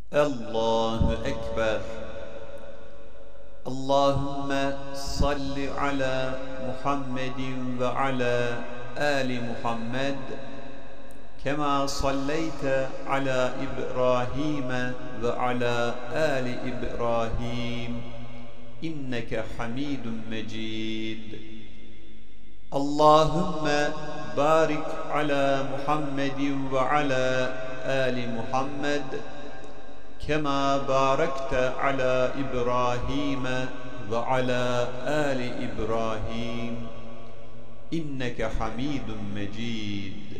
الله أكبر. اللهم صل على محمد وعلى آل محمد كما صليت على إبراهيم وعلى آل إبراهيم إنك حميد مجيد. اللهم بارك على محمد وعلى آل محمد كما باركت على إبراهيم وعلى آل إبراهيم إنك حميد مجيد.